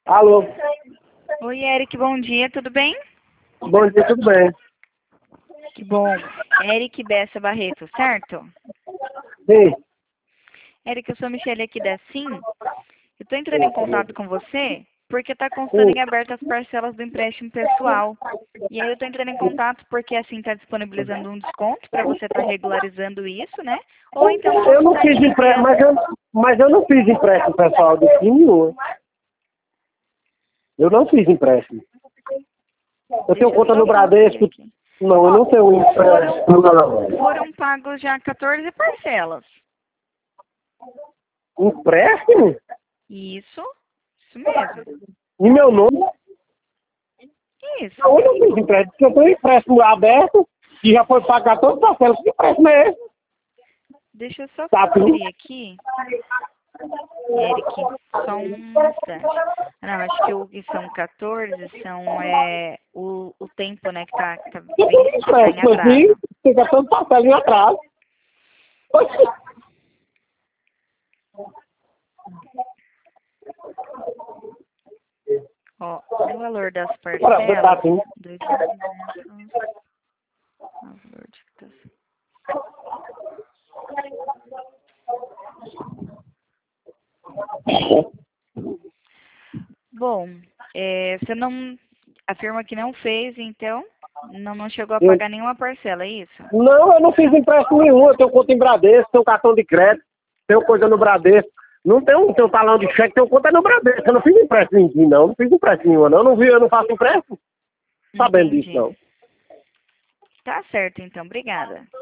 Alô? Oi, Eric, bom dia, tudo bem? Bom dia, tudo bem? Que bom. Eric Bessa Barreto, certo? Sim. Eric, eu sou a Michelle aqui da Sim. Eu estou entrando em contato com você porque está constando em aberto as parcelas do empréstimo pessoal. E aí eu estou entrando em contato porque assim está disponibilizando um desconto para você estar regularizando isso, né? Ou então Eu não tá fiz empréstimo, mas eu não fiz empréstimo pessoal do Sim nenhum. Eu não fiz empréstimo. Eu tenho Deixa eu conta só no conferir Bradesco. aqui. Não, eu não tenho empréstimo, não. Foram pagos já 14 parcelas. Empréstimo? Isso mesmo. Em meu nome? Isso. Não, eu não fiz empréstimo, porque eu tenho empréstimo aberto e já foi pagar todas as parcelas. Que empréstimo é esse? Deixa eu só Tá tudo? conferir aqui. Eric, só um instante. Não, acho que o que são 14 são o tempo, né, que tá vencido, tá em Empréstimo atraso. aqui, fica todo parcela em atraso. Oxi. Ó, o valor das Bora, tá parcelas, tudo. 2.200, o valor de quitação. Bom, você não afirma que não fez, então não chegou a Eu- pagar nenhuma parcela, é isso? Não, eu não fiz empréstimo nenhum. Eu tenho conta em Bradesco, tenho cartão de crédito, tenho coisa no Bradesco. Não tenho talão de cheque, tenho conta no Bradesco. Eu não fiz empréstimo em ninguém, não. Não fiz empréstimo nenhum, não. Eu não faço empréstimo. Sabendo disso, Entendi. não. Tá certo, então. Obrigada.